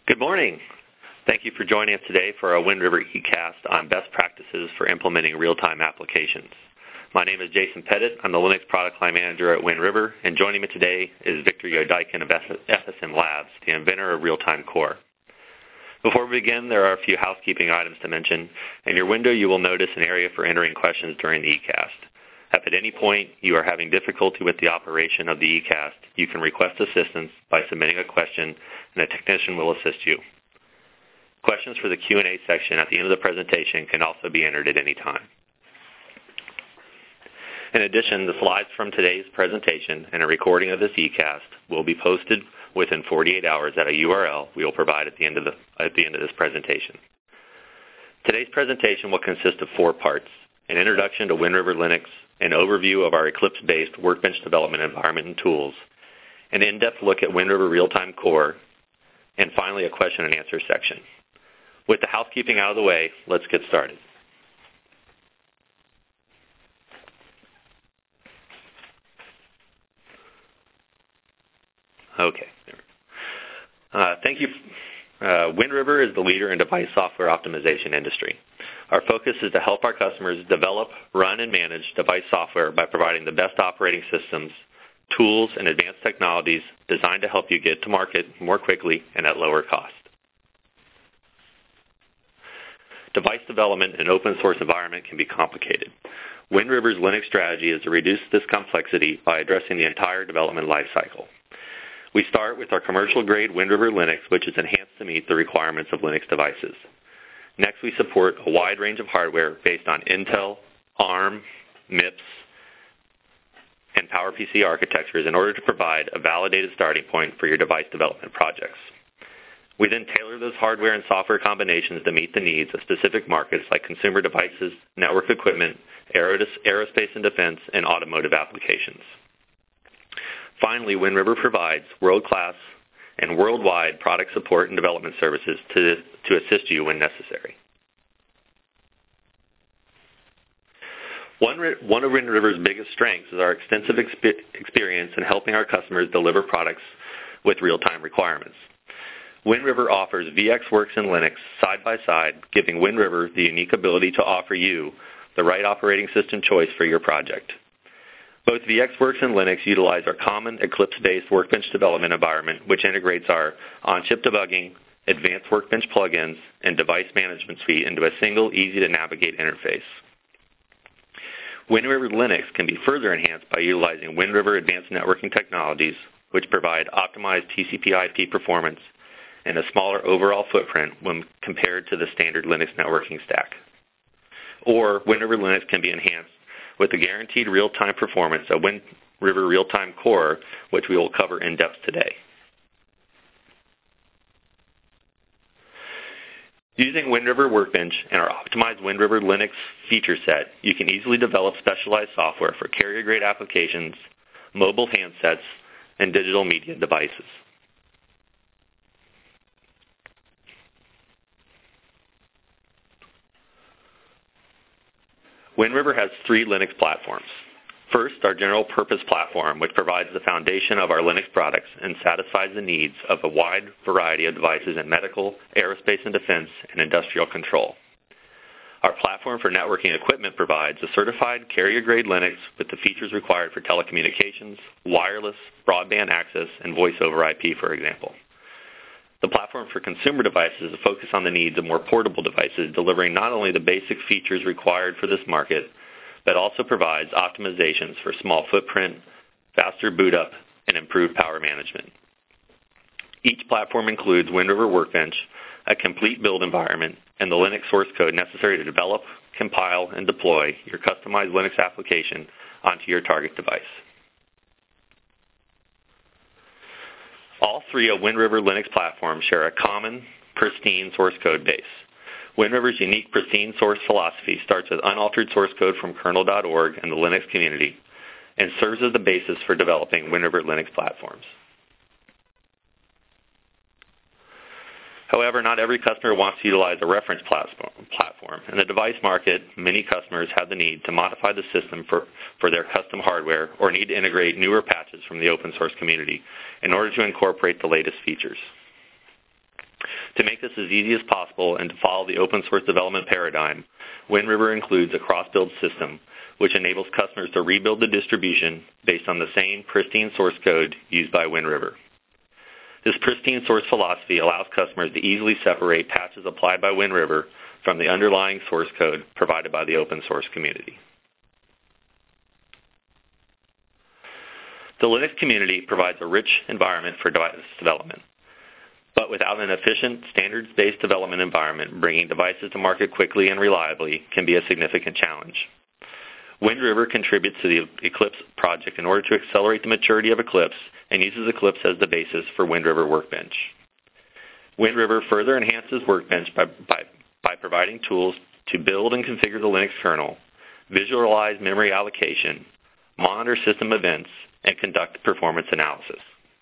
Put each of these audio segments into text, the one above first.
Good morning. Thank you for joining us today for our Wind River eCast on best practices for implementing real-time applications. My name is Jason Pettit. I'm the Linux Product Line Manager at Wind River, and joining me today is Victor Yodaikin of FSM Labs, the inventor of Real-Time Core. Before we begin, there are a few housekeeping items to mention. In your window, you will notice an area for entering questions during the eCast. If at any point you are having difficulty with the operation of the eCast, you can request assistance by submitting a question, and a technician will assist you. Questions for the Q&A section at the end of the presentation can also be entered at any time. In addition, the slides from today's presentation and a recording of this eCast will be posted within 48 hours at a URL we will provide at the end of this presentation. Today's presentation will consist of 4 parts: an introduction to Wind River Linux, an overview of our Eclipse-based Workbench development environment and tools, an in-depth look at Wind River Real-Time Core, and finally a question and answer section. With the housekeeping out of the way, let's get started. Okay. Thank you. Wind River is the leader in device software optimization industry. Our focus is to help our customers develop, run, and manage device software by providing the best operating systems, tools, and advanced technologies designed to help you get to market more quickly and at lower cost. Device development in an open source environment can be complicated. Wind River's Linux strategy is to reduce this complexity by addressing the entire development lifecycle. We start with our commercial-grade Wind River Linux, which is enhanced to meet the requirements of Linux devices. Next, we support a wide range of hardware based on Intel, ARM, MIPS, and PowerPC architectures in order to provide a validated starting point for your device development projects. We then tailor those hardware and software combinations to meet the needs of specific markets like consumer devices, network equipment, aerospace and defense, and automotive applications. Finally, Wind River provides world-class and worldwide product support and development services to assist you when necessary. One of Wind River's biggest strengths is our extensive experience in helping our customers deliver products with real-time requirements. Wind River offers VxWorks and Linux side by side, giving Wind River the unique ability to offer you the right operating system choice for your project. Both VxWorks and Linux utilize our common Eclipse-based Workbench development environment, which integrates our on-chip debugging, advanced Workbench plugins, and device management suite into a single, easy-to-navigate interface. Wind River Linux can be further enhanced by utilizing Wind River advanced networking technologies, which provide optimized TCP/IP performance and a smaller overall footprint when compared to the standard Linux networking stack. Or Wind River Linux can be enhanced with the guaranteed real-time performance of Wind River Real-Time Core, which we will cover in depth today. Using Wind River Workbench and our optimized Wind River Linux feature set, you can easily develop specialized software for carrier-grade applications, mobile handsets, and digital media devices. Wind River has 3 Linux platforms. First, our general-purpose platform, which provides the foundation of our Linux products and satisfies the needs of a wide variety of devices in medical, aerospace and defense, and industrial control. Our platform for networking equipment provides a certified carrier-grade Linux with the features required for telecommunications, wireless, broadband access, and voice over IP, for example. The platform for consumer devices is focused on the needs of more portable devices, delivering not only the basic features required for this market, but also provides optimizations for small footprint, faster boot up, and improved power management. Each platform includes Wind River Workbench, a complete build environment, and the Linux source code necessary to develop, compile, and deploy your customized Linux application onto your target device. All 3 of Wind River Linux platforms share a common, pristine source code base. Wind River's unique pristine source philosophy starts with unaltered source code from kernel.org and the Linux community, and serves as the basis for developing Wind River Linux platforms. However, not every customer wants to utilize a reference platform. In the device market, many customers have the need to modify the system for their custom hardware or need to integrate newer patches from the open source community in order to incorporate the latest features. To make this as easy as possible and to follow the open source development paradigm, Wind River includes a cross-build system which enables customers to rebuild the distribution based on the same pristine source code used by Wind River. This pristine source philosophy allows customers to easily separate patches applied by Wind River from the underlying source code provided by the open source community. The Linux community provides a rich environment for device development, but without an efficient, standards-based development environment, bringing devices to market quickly and reliably can be a significant challenge. Wind River contributes to the Eclipse project in order to accelerate the maturity of Eclipse and uses Eclipse as the basis for Wind River Workbench. Wind River further enhances Workbench by providing tools to build and configure the Linux kernel, visualize memory allocation, monitor system events, and conduct performance analysis.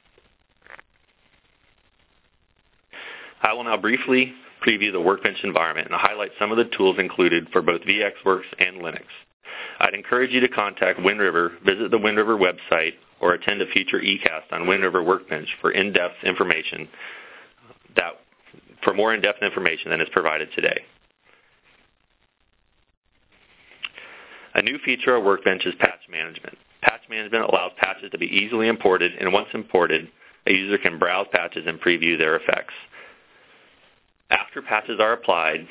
I will now briefly preview the Workbench environment and highlight some of the tools included for both VxWorks and Linux. I'd encourage you to contact Wind River, visit the Wind River website, or attend a future eCast on Wind River Workbench for more in-depth information than is provided today. A new feature of Workbench is patch management. Patch management allows patches to be easily imported, and once imported, a user can browse patches and preview their effects. After patches are applied,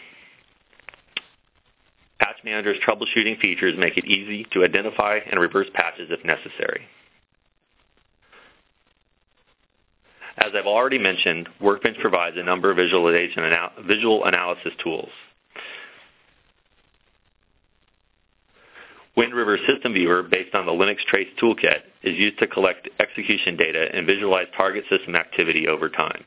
Patch Manager's troubleshooting features make it easy to identify and reverse patches if necessary. As I've already mentioned, Workbench provides a number of visual analysis tools. Wind River System Viewer, based on the Linux Trace Toolkit, is used to collect execution data and visualize target system activity over time.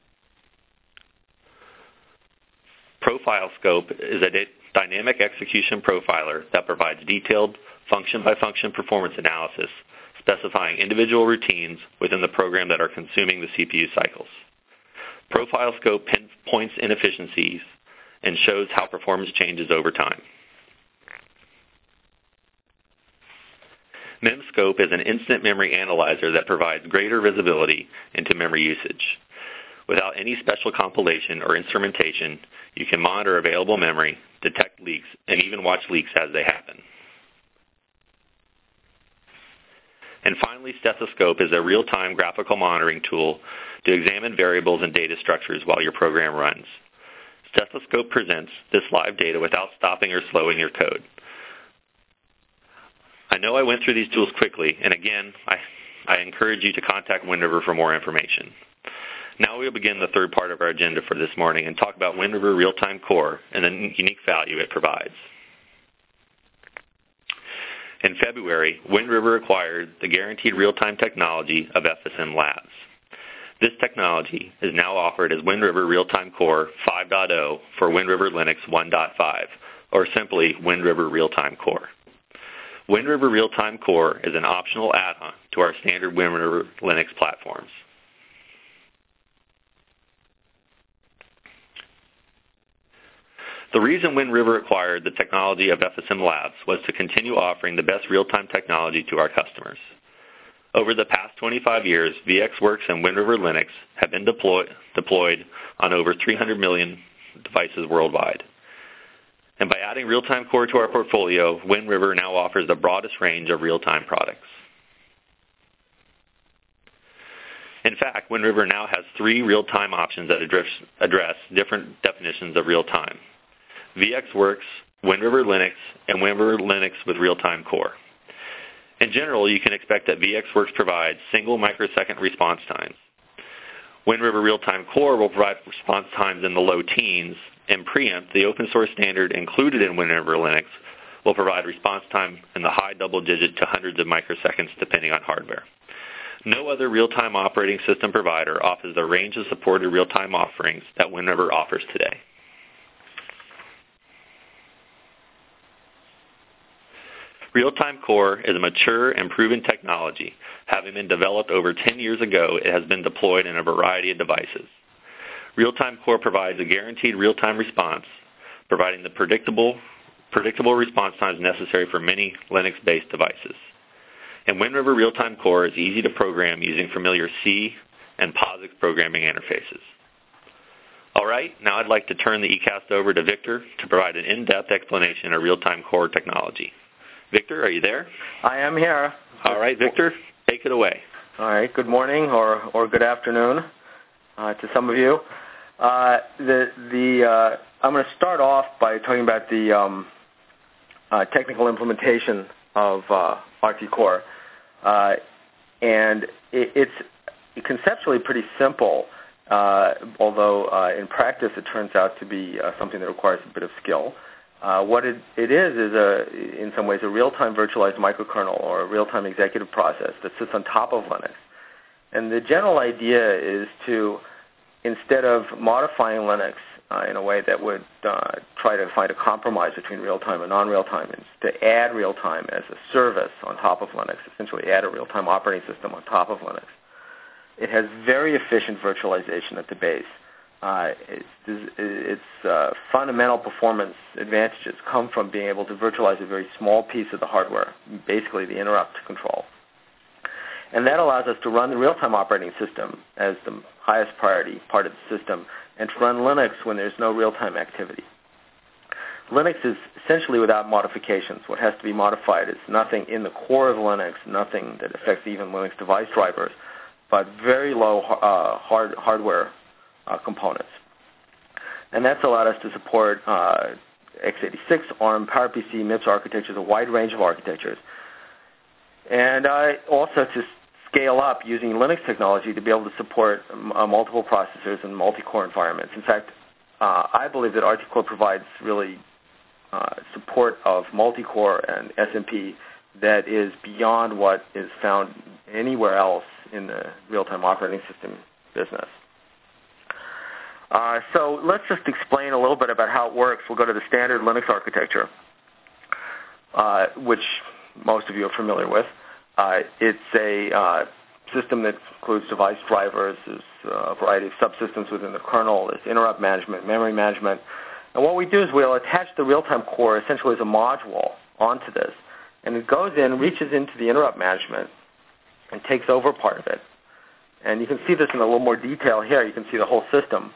Profile Scope is a dynamic execution profiler that provides detailed function-by-function performance analysis, specifying individual routines within the program that are consuming the CPU cycles. Profile Scope pinpoints inefficiencies and shows how performance changes over time. MemScope is an instant memory analyzer that provides greater visibility into memory usage. Without any special compilation or instrumentation, you can monitor available memory, detect leaks, and even watch leaks as they happen. And finally, Stethoscope is a real-time graphical monitoring tool to examine variables and data structures while your program runs. Stethoscope presents this live data without stopping or slowing your code. I know I went through these tools quickly, and again, I encourage you to contact Wind River for more information. Now we'll begin the third part of our agenda for this morning and talk about Wind River Real-Time Core and the unique value it provides. In February, Wind River acquired the guaranteed real-time technology of FSM Labs. This technology is now offered as Wind River Real-Time Core 5.0 for Wind River Linux 1.5, or simply Wind River Real-Time Core. Wind River Real-Time Core is an optional add-on to our standard Wind River Linux platforms. The reason Wind River acquired the technology of FSM Labs was to continue offering the best real-time technology to our customers. Over the past 25 years, VxWorks and Wind River Linux have been deployed on over 300 million devices worldwide. And by adding Real-Time Core to our portfolio, Wind River now offers the broadest range of real-time products. In fact, Wind River now has 3 real-time options that address different definitions of real-time: VxWorks, Wind River Linux, and Wind River Linux with Real-Time Core. In general, you can expect that VxWorks provides single microsecond response times. Wind River Real-Time Core will provide response times in the low teens, and Preempt, the open source standard included in Wind River Linux, will provide response time in the high double digit to hundreds of microseconds depending on hardware. No other real-time operating system provider offers the range of supported real-time offerings that Wind River offers today. Real-Time Core is a mature and proven technology. Having been developed over 10 years ago, it has been deployed in a variety of devices. Real-Time Core provides a guaranteed real-time response, providing the predictable response times necessary for many Linux-based devices. And Wind River Real-Time Core is easy to program using familiar C and POSIX programming interfaces. All right, now I'd like to turn the eCast over to Victor to provide an in-depth explanation of real-time core technology. Victor, are you there? I am here. All right, Victor, take it away. All right, good morning or good afternoon to some of you. I'm going to start off by talking about the technical implementation of ArctiCore. And it's conceptually pretty simple, although in practice it turns out to be something that requires a bit of skill. What it is in some ways a real-time virtualized microkernel or a real-time executive process that sits on top of Linux. And the general idea is to, instead of modifying Linux in a way that would try to find a compromise between real-time and non-real-time, is to add real-time as a service on top of Linux, essentially add a real-time operating system on top of Linux. It has very efficient virtualization at the base. Its fundamental performance advantages come from being able to virtualize a very small piece of the hardware, basically the interrupt control. And that allows us to run the real-time operating system as the highest priority part of the system and to run Linux when there's no real-time activity. Linux is essentially without modifications. What has to be modified is nothing in the core of Linux, nothing that affects even Linux device drivers, but very low hardware components. And that's allowed us to support x86, ARM, PowerPC, MIPS architectures, a wide range of architectures. And also to scale up using Linux technology to be able to support multiple processors and multi-core environments. In fact, I believe that ArctiCore provides really support of multi-core and SMP that is beyond what is found anywhere else in the real-time operating system business. So let's just explain a little bit about how it works. We'll go to the standard Linux architecture, which most of you are familiar with. It's a system that includes device drivers, there's a variety of subsystems within the kernel, there's interrupt management, memory management. And what we do is we'll attach the real-time core essentially as a module onto this. And it goes in, reaches into the interrupt management, and takes over part of it. And you can see this in a little more detail here. You can see the whole system.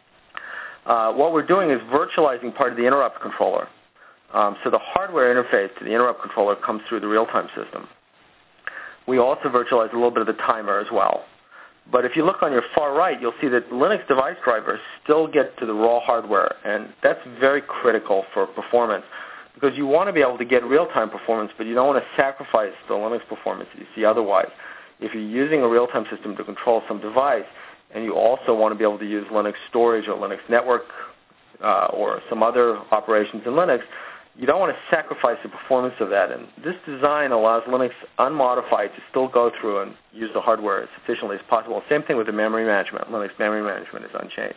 What we're doing is virtualizing part of the interrupt controller. So the hardware interface to the interrupt controller comes through the real-time system. We also virtualize a little bit of the timer as well. But if you look on your far right, you'll see that Linux device drivers still get to the raw hardware, and that's very critical for performance because you want to be able to get real-time performance, but you don't want to sacrifice the Linux performance that you see otherwise. If you're using a real-time system to control some device, and you also want to be able to use Linux storage or Linux network or some other operations in Linux, you don't want to sacrifice the performance of that. And this design allows Linux unmodified to still go through and use the hardware as efficiently as possible. Same thing with the memory management. Linux memory management is unchanged.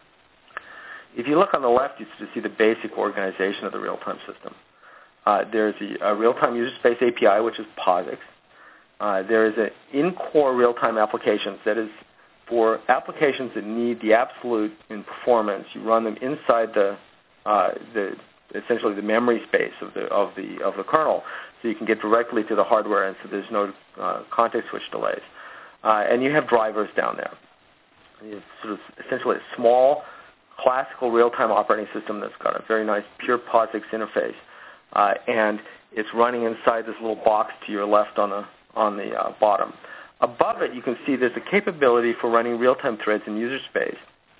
If you look on the left, you see the basic organization of the real-time system. There's a real-time user space API, which is POSIX. There is an in-core real-time applications that is for applications that need the absolute in performance. You run them inside essentially the memory space of the kernel, so you can get directly to the hardware, and so there's no context switch delays. And you have drivers down there. It's sort of essentially a small, classical real-time operating system that's got a very nice pure POSIX interface, and it's running inside this little box to your left on the bottom. Above it, you can see there's a capability for running real-time threads in user space.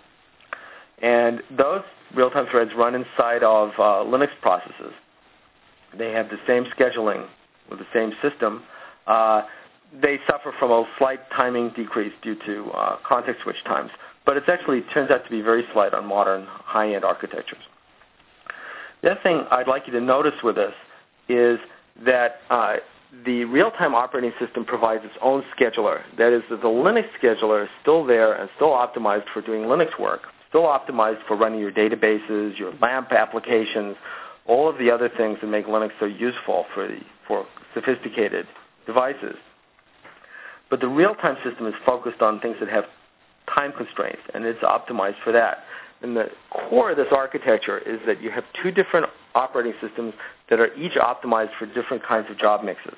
And those real-time threads run inside of Linux processes. They have the same scheduling with the same system. They suffer from a slight timing decrease due to context switch times, but it actually turns out to be very slight on modern high-end architectures. The other thing I'd like you to notice with this is that the real-time operating system provides its own scheduler. That is, that the Linux scheduler is still there and still optimized for doing Linux work, still optimized for running your databases, your LAMP applications, all of the other things that make Linux so useful for sophisticated devices. But the real-time system is focused on things that have time constraints, and it's optimized for that. And the core of this architecture is that you have two different operating systems that are each optimized for different kinds of job mixes.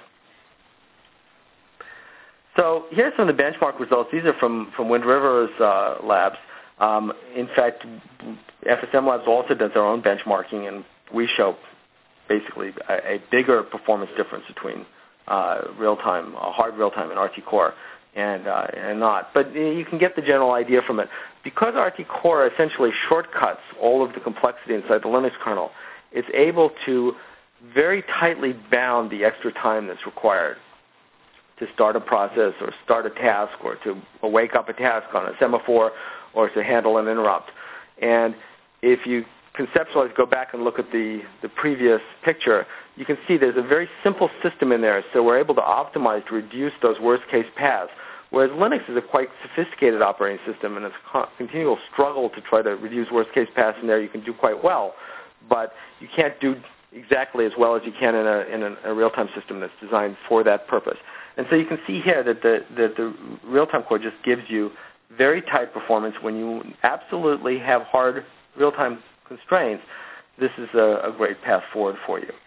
So here's some of the benchmark results. These are from Wind River's labs. In fact, FSM Labs also does their own benchmarking, and we show basically a bigger performance difference between real-time, hard real-time, and RT Core and not. But you can get the general idea from it. Because RT Core essentially shortcuts all of the complexity inside the Linux kernel, it's able to very tightly bound the extra time that's required to start a process or start a task or to wake up a task on a semaphore or to handle an interrupt. And if you conceptualize, go back and look at the previous picture, you can see there's a very simple system in there, so we're able to optimize to reduce those worst-case paths, whereas Linux is a quite sophisticated operating system, and it's a continual struggle to try to reduce worst-case paths in there. You can do quite well, but you can't do exactly as well as you can in a real-time system that's designed for that purpose. And so you can see here that the real-time core just gives you very tight performance when you absolutely have hard real-time constraints. This is a great path forward for you.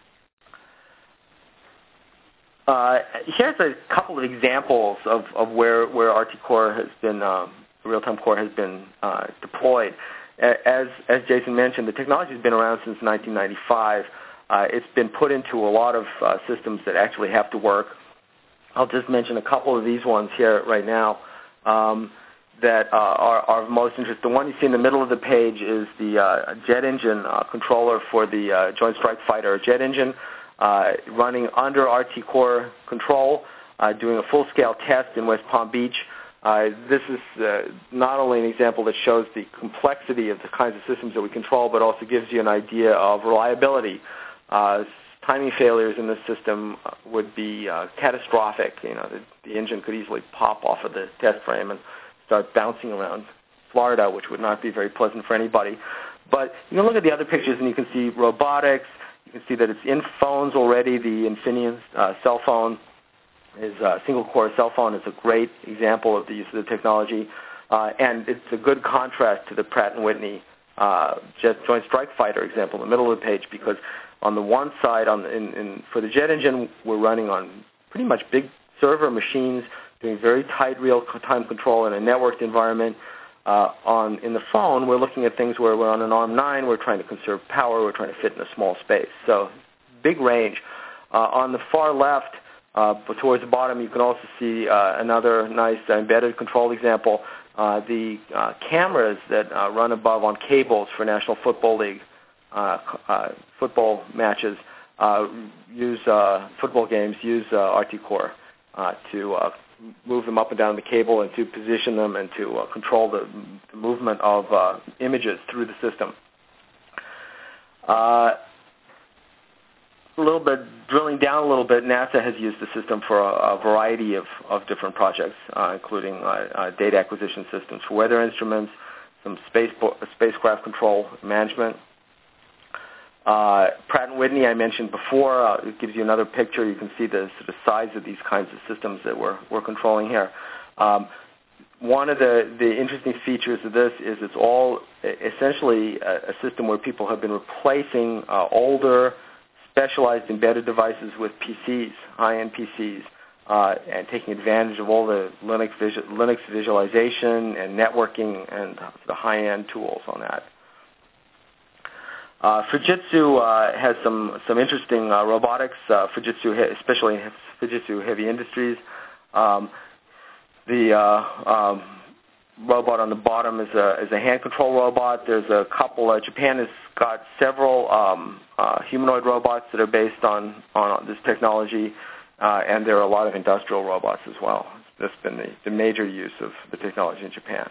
Here's a couple of examples of where RT Core has been, real-time core has been deployed. As Jason mentioned, the technology has been around since 1995. It's been put into a lot of systems that actually have to work. I'll just mention a couple of these ones here right now that are of most interest. The one you see in the middle of the page is the jet engine controller for the Joint Strike Fighter jet engine, running under RT Core control, doing a full-scale test in West Palm Beach. This is not only an example that shows the complexity of the kinds of systems that we control, but also gives you an idea of reliability. Timing failures in this system would be catastrophic. You know, the engine could easily pop off of the test frame and start bouncing around Florida, which would not be very pleasant for anybody. But you can look at the other pictures and you can see robotics. You can see that it's in phones already. The Infineon cell phone is a single-core cell phone. It's a great example of the use of the technology. And it's a good contrast to the Pratt & Whitney Joint Strike Fighter example in the middle of the page, because on the one side, for the jet engine, we're running on pretty much big server machines, doing very tight real-time control in a networked environment. In the phone, we're looking at things where we're on an ARM9, we're trying to conserve power, we're trying to fit in a small space. So big range. On the far left, but towards the bottom, you can also see another nice embedded control example. The cameras that run above on cables for National Football League football matches football games use RT Core to move them up and down the cable and to position them and to control the movement of images through the system. Drilling down a little bit, NASA has used the system for a variety of different projects, including data acquisition systems for weather instruments, some spacecraft control management. Pratt & Whitney, I mentioned before, it gives you another picture. You can see the sort of size of these kinds of systems that we're controlling here. One of the interesting features of this is it's all essentially a system where people have been replacing older, specialized embedded devices with PCs, high-end PCs, and taking advantage of all the Linux visualization and networking and the high-end tools on that. Fujitsu has some interesting robotics. Fujitsu, especially Fujitsu Heavy Industries. The robot on the bottom is a hand control robot. There's a couple. Japan has got several humanoid robots that are based on this technology, and there are a lot of industrial robots as well. That's been the major use of the technology in Japan.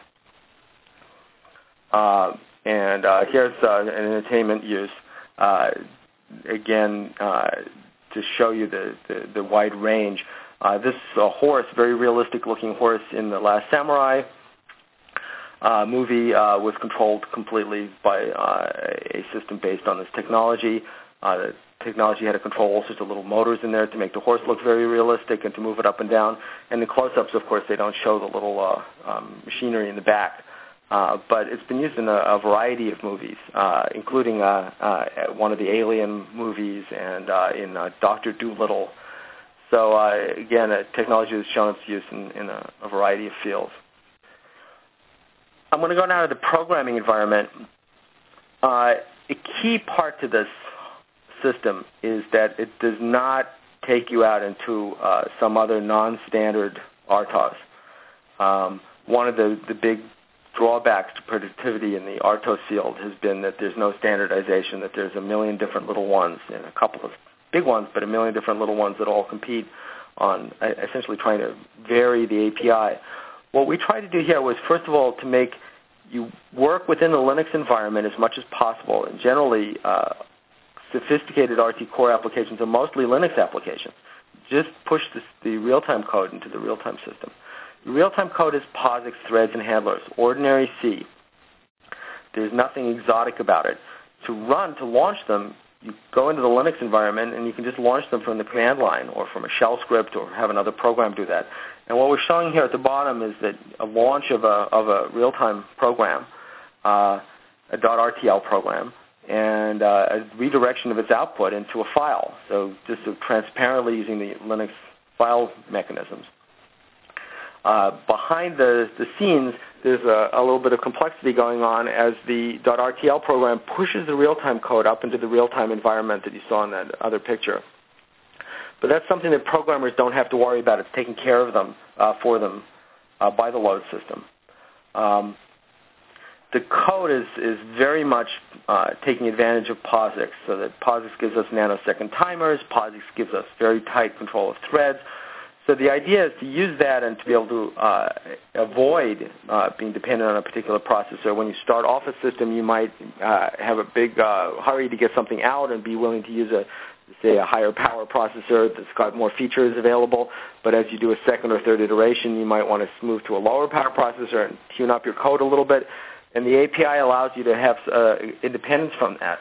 And here's an entertainment use, again, to show you the wide range. This horse, very realistic-looking horse in The Last Samurai movie, was controlled completely by a system based on this technology. The technology had to control all sorts of little motors in there to make the horse look very realistic and to move it up and down. And the close-ups, of course, they don't show the little machinery in the back. But it's been used in a variety of movies, including one of the Alien movies and in Dr. Dolittle. So, again, technology has shown its use in a variety of fields. I'm going to go now to the programming environment. A key part to this system is that it does not take you out into some other non-standard RTOS. One of the big drawbacks to productivity in the RTOS field has been that there's no standardization, that there's a million different little ones and a couple of big ones, but a million different little ones that all compete on essentially trying to vary the API. What we tried to do here was, first of all, to make you work within the Linux environment as much as possible. And generally, sophisticated RT Core applications are mostly Linux applications. Just push the real-time code into the real-time system. The real-time code is POSIX, threads, and handlers, ordinary C. There's nothing exotic about it. To launch them, you go into the Linux environment, and you can just launch them from the command line or from a shell script or have another program do that. And what we're showing here at the bottom is that a launch of a real-time program, a .rtl program, and a redirection of its output into a file. So just transparently using the Linux file mechanisms. Behind the scenes, there's a little bit of complexity going on as the .rtl program pushes the real-time code up into the real-time environment that you saw in that other picture. But that's something that programmers don't have to worry about. It's taken care of them for them by the load system. The code is very much taking advantage of POSIX, so that POSIX gives us nanosecond timers, POSIX gives us very tight control of threads. So the idea is to use that and to be able to avoid being dependent on a particular processor. When you start off a system, you might have a big hurry to get something out and be willing to use a higher power processor that's got more features available. But as you do a second or third iteration, you might want to move to a lower power processor and tune up your code a little bit. And the API allows you to have independence from that.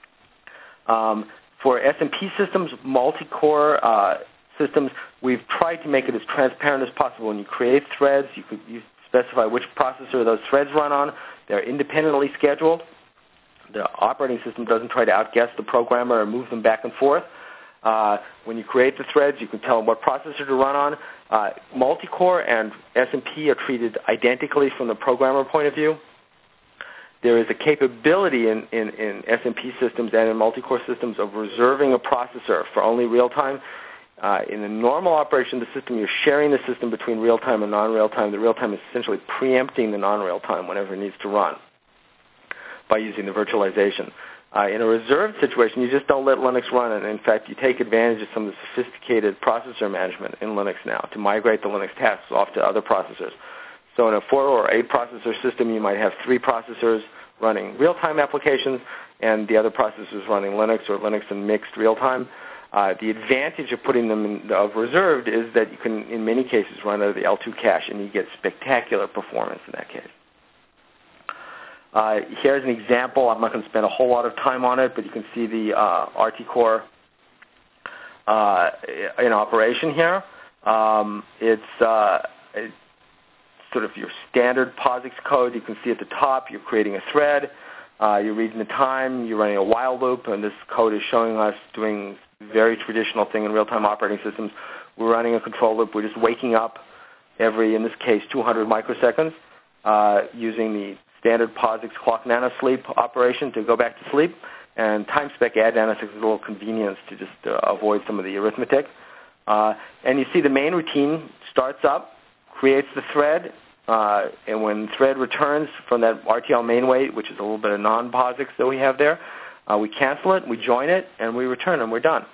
For SMP systems, multi-core systems, we've tried to make it as transparent as possible. When you create threads, you specify which processor those threads run on. They're independently scheduled. The operating system doesn't try to outguess the programmer or move them back and forth. When you create the threads, you can tell them what processor to run on. Multi-core and SMP are treated identically from the programmer point of view. There is a capability in SMP systems and in multi-core systems of reserving a processor for only real-time. In the normal operation of the system, you're sharing the system between real-time and non-real-time. The real-time is essentially preempting the non-real-time whenever it needs to run by using the virtualization. In a reserved situation, you just don't let Linux run, and in fact, you take advantage of some of the sophisticated processor management in Linux now to migrate the Linux tasks off to other processors. So in a 4 or 8 processor system, you might have 3 processors running real-time applications and the other processors running Linux or Linux and mixed real-time. The advantage of putting them of reserved is that you can, in many cases, run out of the L2 cache, and you get spectacular performance in that case. Here's an example. I'm not going to spend a whole lot of time on it, but you can see the RT Core in operation here. It's sort of your standard POSIX code. You can see at the top you're creating a thread. You're reading the time. You're running a while loop, and this code is showing us doing very traditional thing in real-time operating systems. We're running a control loop. We're just waking up every, in this case, 200 microseconds using the standard POSIX clock nanosleep operation to go back to sleep, and time spec add nanosecond is a little convenience to just avoid some of the arithmetic. And you see the main routine starts up, creates the thread, and when the thread returns from that RTL main wait, which is a little bit of non-POSIX that we have there, we cancel it, we join it, and we return, and we're done.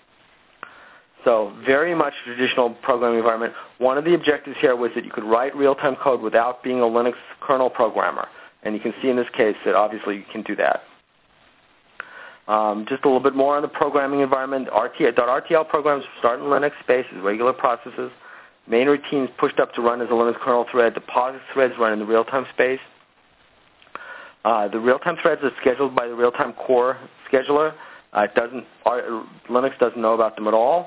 So very much traditional programming environment. One of the objectives here was that you could write real-time code without being a Linux kernel programmer. And you can see in this case that obviously you can do that. Just a little bit more on the programming environment. .rtl programs start in Linux space as regular processes. Main routines pushed up to run as a Linux kernel thread. The POSIX threads run in the real-time space. The real-time threads are scheduled by the real-time core scheduler. Linux doesn't know about them at all.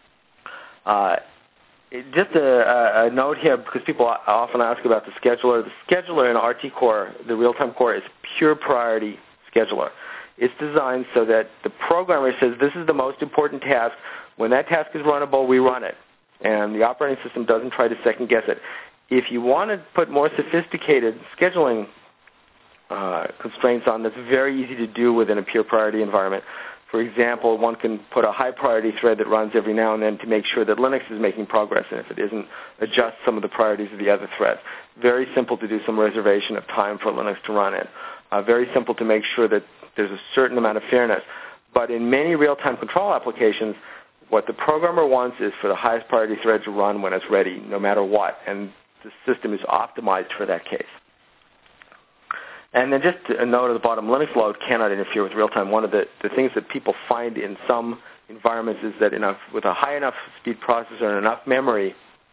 Just a note here, because people often ask about the scheduler. The scheduler in RT Core, the real-time core, is pure priority scheduler. It's designed so that the programmer says, this is the most important task. When that task is runnable, we run it. And the operating system doesn't try to second-guess it. if you want to put more sophisticated scheduling constraints on, that's very easy to do within a pure priority environment. For example, one can put a high priority thread that runs every now and then to make sure that Linux is making progress, and if it isn't, adjust some of the priorities of the other threads. Very simple to do some reservation of time for Linux to run in. Very simple to make sure that there's a certain amount of fairness. But in many real-time control applications, what the programmer wants is for the highest priority thread to run when it's ready, no matter what, and the system is optimized for that case. And then just a note at the bottom, Linux load cannot interfere with real-time. One of the things that people find in some environments is that with a high enough speed processor and enough memory,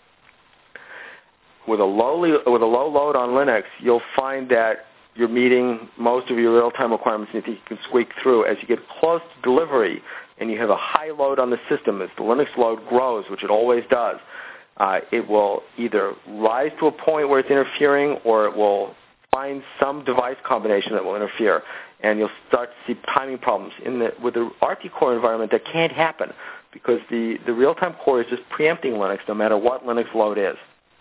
with a low load on Linux, you'll find that you're meeting most of your real-time requirements and you can squeak through. As you get close to delivery and you have a high load on the system, as the Linux load grows, which it always does, it will either rise to a point where it's interfering or it will find some device combination that will interfere, and you'll start to see timing problems. With the RT Core environment, that can't happen because the real-time core is just preempting Linux no matter what Linux load is.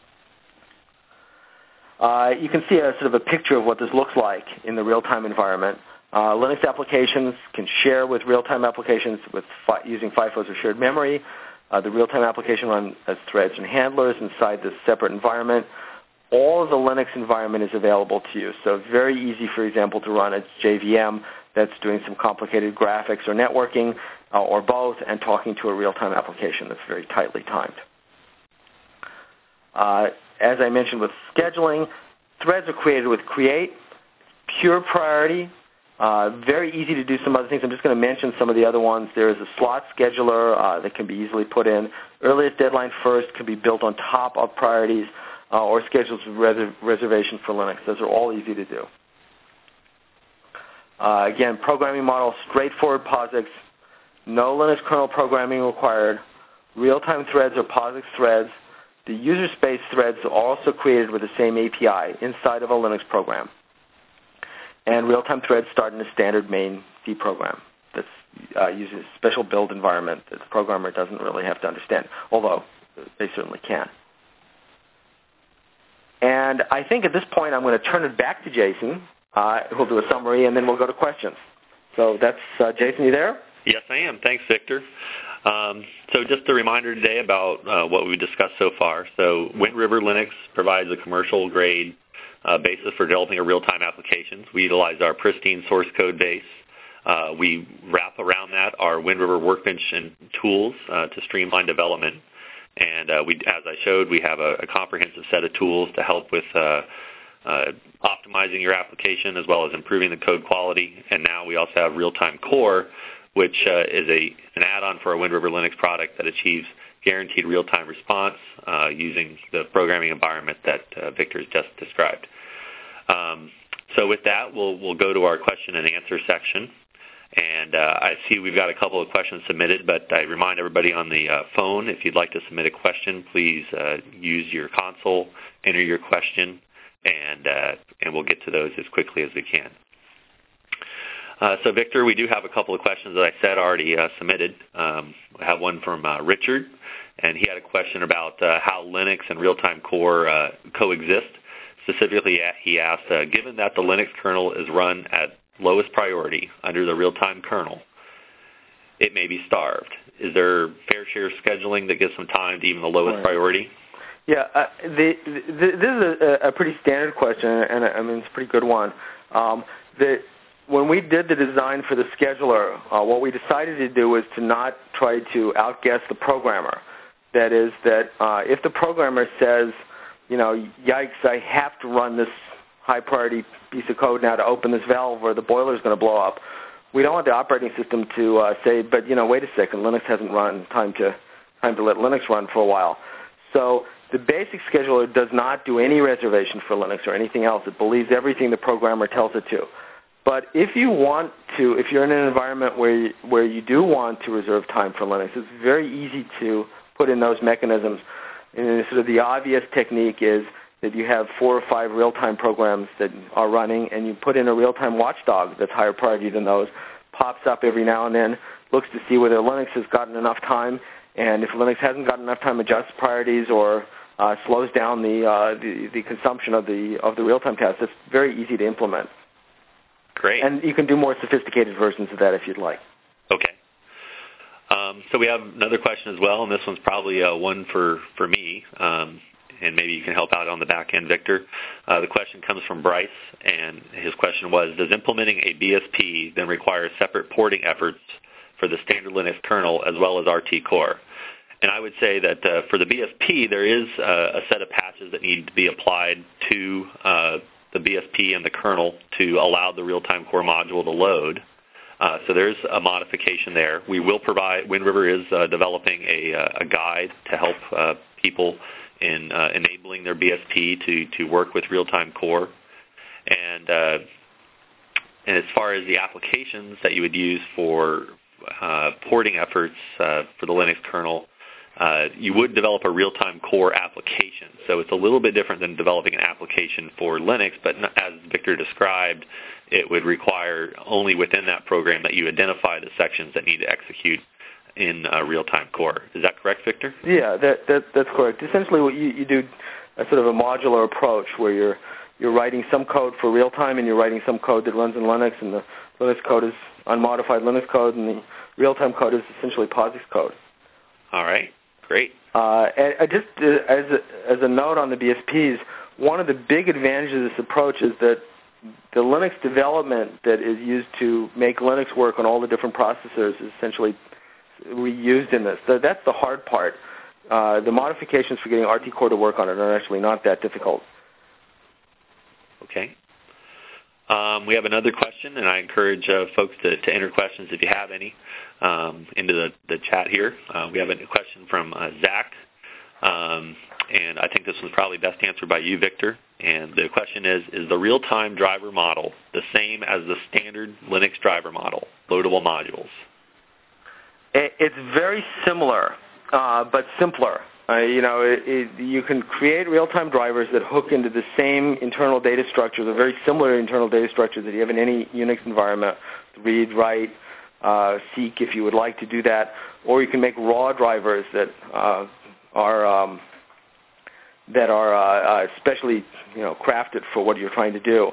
You can see a sort of a picture of what this looks like in the real-time environment. Linux applications can share with real-time applications using FIFOs or shared memory. The real-time application runs as threads and handlers inside this separate environment. All of the Linux environment is available to you. So very easy, for example, to run a JVM that's doing some complicated graphics or networking or both and talking to a real-time application that's very tightly timed. As I mentioned with scheduling, threads are created with create, pure priority, very easy to do some other things. I'm just going to mention some of the other ones. There is a slot scheduler that can be easily put in. Earliest deadline first can be built on top of priorities. Or schedules with reservation for Linux. Those are all easy to do. Again, programming model, straightforward POSIX, no Linux kernel programming required. Real-time threads are POSIX threads. The user space threads are also created with the same API inside of a Linux program. And real-time threads start in a standard main C program that uses a special build environment that the programmer doesn't really have to understand, although they certainly can. And I think at this point I'm going to turn it back to Jason, who'll do a summary, and then we'll go to questions. So that's Jason, you there? Yes, I am. Thanks, Victor. So just a reminder today about what we discussed so far. So Wind River Linux provides a commercial-grade basis for developing a real-time applications. We utilize our pristine source code base. We wrap around that our Wind River Workbench and tools to streamline development. And as I showed, we have a comprehensive set of tools to help with optimizing your application as well as improving the code quality. And now we also have Real-Time Core, which is an add-on for our Wind River Linux product that achieves guaranteed real-time response using the programming environment that Victor has just described. So with that, we'll go to our question and answer section. And I see we've got a couple of questions submitted, but I remind everybody on the phone, if you'd like to submit a question, please use your console, enter your question, and we'll get to those as quickly as we can. So, Victor, we do have a couple of questions that I said already submitted. I have one from Richard, and he had a question about how Linux and Real-Time Core coexist. Specifically, he asked, given that the Linux kernel is run at lowest priority under the real-time kernel, it may be starved. Is there fair share scheduling that gives some time to even the lowest priority? Yeah, this is a pretty standard question, and I mean it's a pretty good one. When we did the design for the scheduler, what we decided to do was to not try to outguess the programmer. That is, that if the programmer says, you know, yikes, I have to run this high-priority piece of code now to open this valve or the boiler is going to blow up, we don't want the operating system to say, but, you know, wait a second, Linux hasn't run, time to let Linux run for a while. So the basic scheduler does not do any reservation for Linux or anything else. It believes everything the programmer tells it to. But if you want to, if you're in an environment where you do want to reserve time for Linux, it's very easy to put in those mechanisms. And sort of the obvious technique is that you have 4 or 5 real-time programs that are running, and you put in a real-time watchdog that's higher priority than those, pops up every now and then, looks to see whether Linux has gotten enough time, and if Linux hasn't gotten enough time, adjusts priorities or slows down the consumption of the real-time task. It's very easy to implement. Great. And you can do more sophisticated versions of that if you'd like. Okay. So we have another question as well, and this one's probably one for me, and maybe you can help out on the back end, Victor. The question comes from Bryce, and his question was, does implementing a BSP then require separate porting efforts for the standard Linux kernel as well as RT Core? And I would say that for the BSP, there is a set of patches that need to be applied to the BSP and the kernel to allow the real-time core module to load. So there's a modification there. We will provide, Wind River is developing a guide to help people in enabling their BSP to work with real-time core. And as far as the applications that you would use for porting efforts for the Linux kernel, you would develop a real-time core application. So it's a little bit different than developing an application for Linux, but as Victor described, it would require only within that program that you identify the sections that need to execute in real-time core. Is that correct, Victor? Yeah, that's correct. Essentially what you do a sort of a modular approach where you're writing some code for real-time and you're writing some code that runs in Linux, and the Linux code is unmodified Linux code, and the real-time code is essentially POSIX code. All right. Great. And just as a note on the BSPs, one of the big advantages of this approach is that the Linux development that is used to make Linux work on all the different processors is essentially reused in this. So that's the hard part. The modifications for getting RT Core to work on it are actually not that difficult. Okay. We have another question, and I encourage folks to enter questions if you have any into the chat here. We have a question from Zach, and I think this was probably best answered by you, Victor. And the question is the real-time driver model the same as the standard Linux driver model, loadable modules? It's very similar, but simpler. You can create real-time drivers that hook into the same internal data structures, or very similar internal data structures that you have in any Unix environment, read, write, seek if you would like to do that, or you can make raw drivers that are specially crafted for what you're trying to do.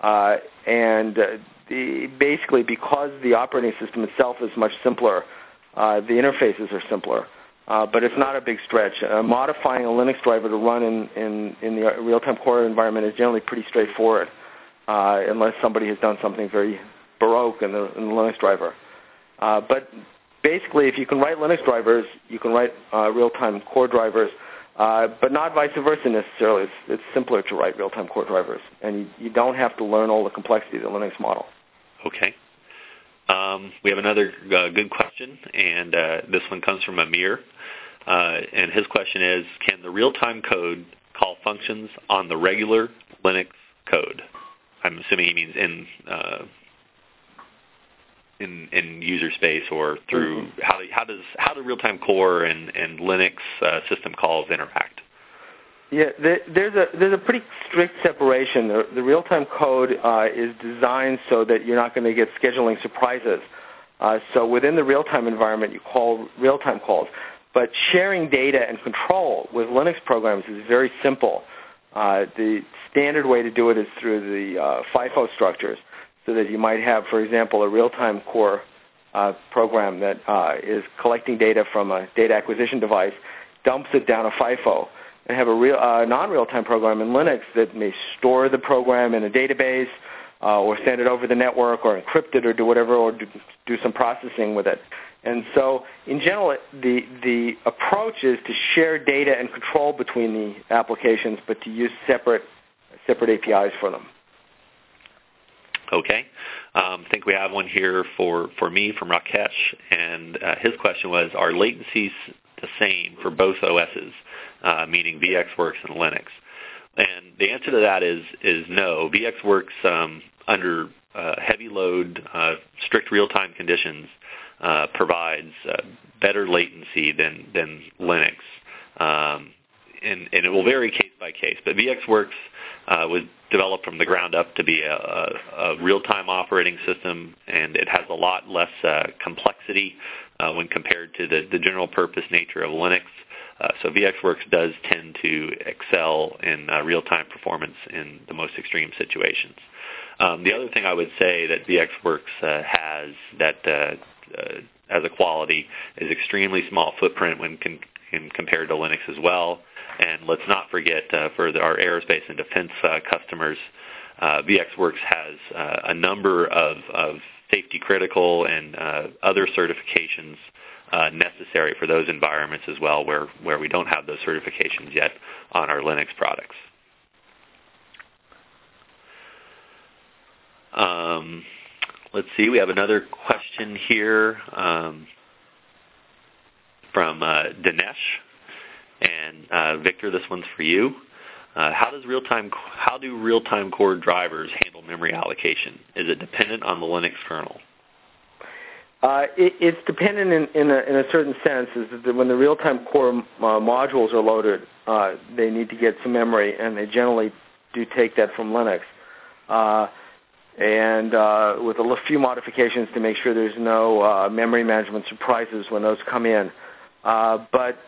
Basically, because the operating system itself is much simpler, the interfaces are simpler. But it's not a big stretch. Modifying a Linux driver to run in the real-time core environment is generally pretty straightforward, unless somebody has done something very baroque in the Linux driver. But basically, if you can write Linux drivers, you can write real-time core drivers, but not vice versa necessarily. It's simpler to write real-time core drivers, and you don't have to learn all the complexity of the Linux model. Okay. We have another good question, and this one comes from Amir. And his question is, can the real-time code call functions on the regular Linux code? I'm assuming he means in user space or through how do real-time core and Linux system calls interact? Yeah, there's a pretty strict separation. The real-time code is designed so that you're not going to get scheduling surprises. So within the real-time environment, you call real-time calls. But sharing data and control with Linux programs is very simple. The standard way to do it is through the FIFO structures, so that you might have, for example, a real-time core program that is collecting data from a data acquisition device, dumps it down a FIFO, and have a non-real-time program in Linux that may store the program in a database or send it over the network or encrypt it or do whatever, or do some processing with it. And so, in general, the approach is to share data and control between the applications, but to use separate APIs for them. Okay. I think we have one here for me from Rakesh, and his question was, are latencies the same for both OSs, meaning VxWorks and Linux? And the answer to that is no. VxWorks, under heavy load, strict real-time conditions, provides better latency than Linux. And it will vary case by case. But VxWorks was developed from the ground up to be a real-time operating system, and it has a lot less complexity when compared to the general purpose nature of Linux. So VxWorks does tend to excel in real-time performance in the most extreme situations. The other thing I would say that VxWorks has that as a quality is extremely small footprint when compared to Linux as well. And let's not forget for our aerospace and defense customers, VxWorks has a number of safety critical and other certifications necessary for those environments as well, where we don't have those certifications yet on our Linux products. Let's see, we have another question here from Dinesh. And Victor, this one's for you. How do real-time core drivers handle memory allocation? Is it dependent on the Linux kernel? It's dependent in a certain sense. Is that when the real-time core modules are loaded, they need to get some memory, and they generally do take that from Linux. And with a few modifications to make sure there's no memory management surprises when those come in. But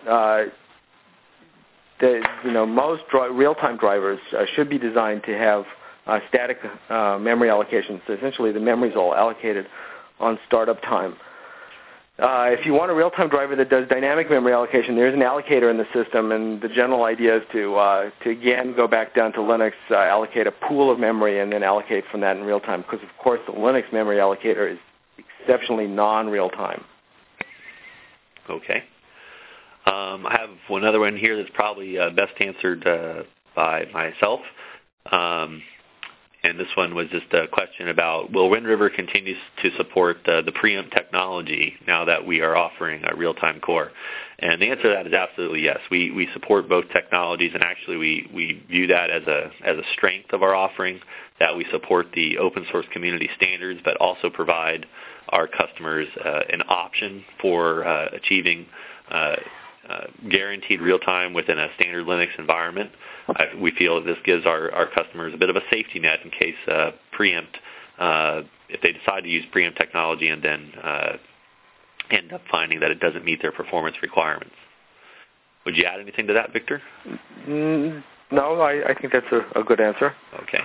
most real-time drivers should be designed to have static memory allocations. So essentially, the memory is all allocated on startup time. If you want a real-time driver that does dynamic memory allocation, there's an allocator in the system, and the general idea is to again go back down to Linux, allocate a pool of memory, and then allocate from that in real time. Because of course, the Linux memory allocator is exceptionally non-real-time. Okay. I have one other one here that's probably best answered by myself. And this one was just a question about, will Wind River continue to support the preempt technology now that we are offering a real-time core? And the answer to that is absolutely yes. We support both technologies, and actually we view that as a strength of our offering, that we support the open source community standards, but also provide our customers an option for achieving guaranteed real-time within a standard Linux environment. We feel that this gives our customers a bit of a safety net in case preempt, if they decide to use preempt technology and then end up finding that it doesn't meet their performance requirements. Would you add anything to that, Victor? No, I think that's a good answer. Okay.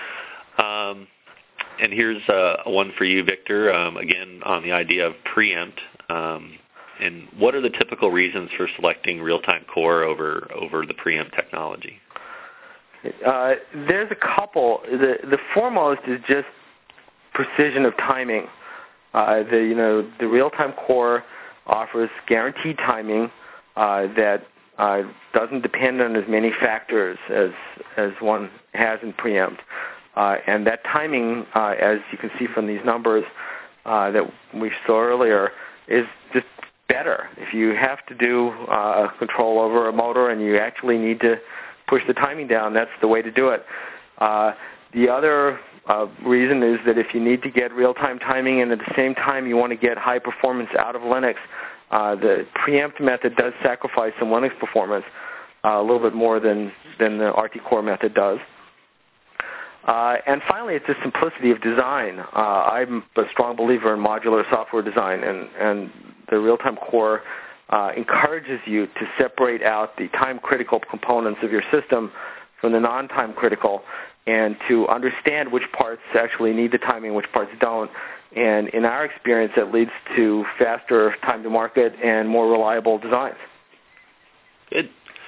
And here's one for you, Victor, again on the idea of preempt. And what are the typical reasons for selecting real-time core over the preempt technology? There's a couple. The foremost is just precision of timing. The real-time core offers guaranteed timing that doesn't depend on as many factors as one has in preempt. And that timing, as you can see from these numbers that we saw earlier, is just better. If you have to do control over a motor and you actually need to push the timing down, that's the way to do it. The other reason is that if you need to get real-time timing and at the same time you want to get high performance out of Linux, the preempt method does sacrifice some Linux performance a little bit more than the RT Core method does. And finally, it's the simplicity of design. I'm a strong believer in modular software design, and the real-time core encourages you to separate out the time-critical components of your system from the non-time-critical, and to understand which parts actually need the timing, which parts don't. And in our experience, that leads to faster time to market and more reliable designs. Good.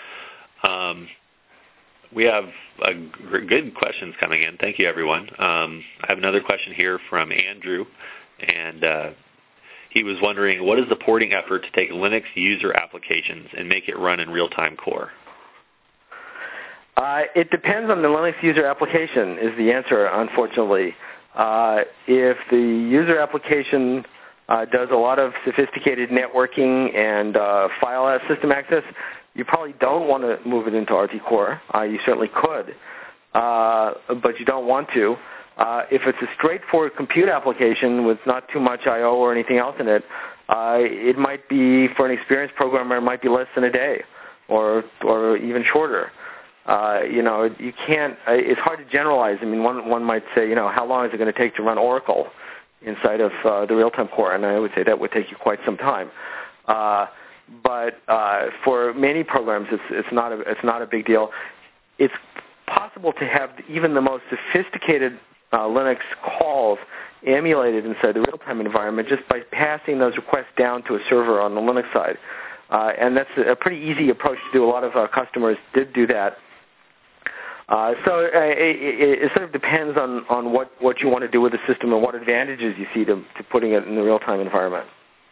We have good questions coming in. Thank you, everyone. I have another question here from Andrew, and he was wondering, what is the porting effort to take Linux user applications and make it run in real-time core? It depends on the Linux user application is the answer, unfortunately. If the user application does a lot of sophisticated networking and file system access, you probably don't want to move it into RT Core. You certainly could, but you don't want to. If it's a straightforward compute application with not too much I/O or anything else in it, it might be, for an experienced programmer, it might be less than a day or even shorter. You can't. It's hard to generalize. I mean, one might say, how long is it going to take to run Oracle inside of the real-time core? And I would say that would take you quite some time. but for many programs, it's not a big deal. It's possible to have even the most sophisticated Linux calls emulated inside the real-time environment just by passing those requests down to a server on the Linux side. And that's a pretty easy approach to do. A lot of customers did do that. So it sort of depends on what you want to do with the system and what advantages you see to putting it in the real-time environment.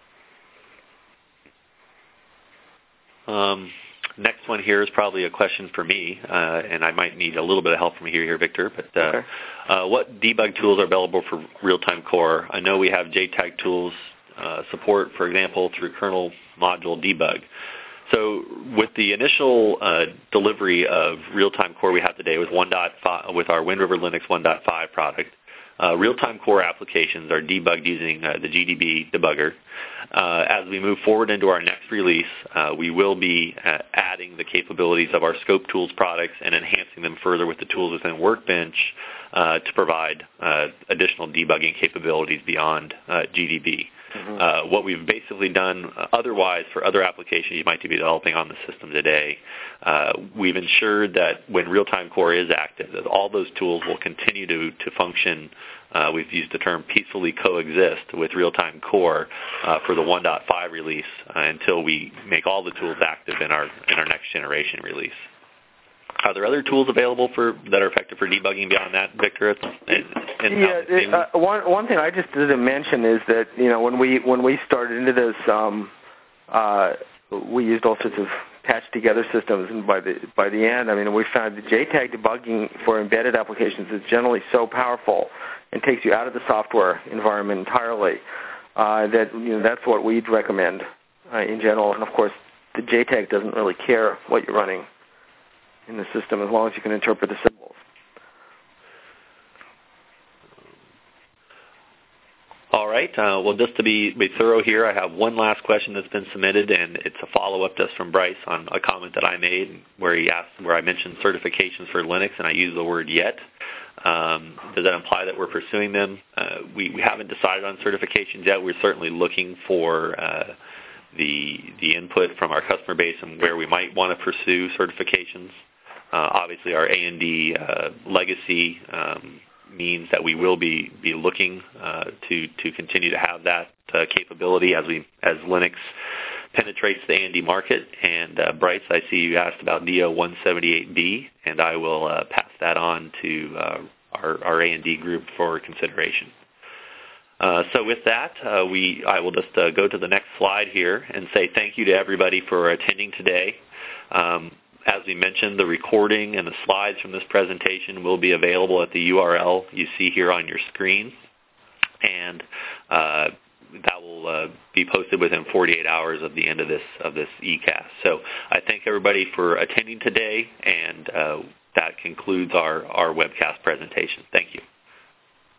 Next one here is probably a question for me, and I might need a little bit of help from you here, Victor. But okay. What debug tools are available for real-time core? I know we have JTAG tools support, for example, through kernel module debug. So with the initial delivery of real-time core we have today with 1.5, with our Wind River Linux 1.5 product, real-time core applications are debugged using the GDB debugger. As we move forward into our next release, we will be adding the capabilities of our Scope Tools products and enhancing them further with the tools within Workbench to provide additional debugging capabilities beyond GDB. Mm-hmm. What we've basically done otherwise for other applications you might be developing on the system today, we've ensured that when real-time core is active, that all those tools will continue to function. We've used the term peacefully coexist with real-time core for the 1.5 release until we make all the tools active in our next generation release. Are there other tools available that are effective for debugging beyond that, Victor? One thing I just didn't mention is that when we started into this, we used all sorts of patched together systems, and by the end, we found the JTAG debugging for embedded applications is generally so powerful and takes you out of the software environment entirely that that's what we'd recommend in general. And of course, the JTAG doesn't really care what you're running in the system as long as you can interpret the symbols. All right. Well, just to be thorough here, I have one last question that's been submitted, and it's a follow-up just from Bryce on a comment that I made where I mentioned certifications for Linux, and I used the word yet. Does that imply that we're pursuing them? We haven't decided on certifications yet. We're certainly looking for the input from our customer base and where we might want to pursue certifications. Obviously, our A&D legacy means that we will be looking to continue to have that capability as Linux penetrates the A&D market. And Bryce, I see you asked about DO-178B, and I will pass that on to our A&D group for consideration. So with that, I will just go to the next slide here and say thank you to everybody for attending today. As we mentioned, the recording and the slides from this presentation will be available at the URL you see here on your screen, and that will be posted within 48 hours of the end of this eCast. So I thank everybody for attending today, and that concludes our webcast presentation. Thank you.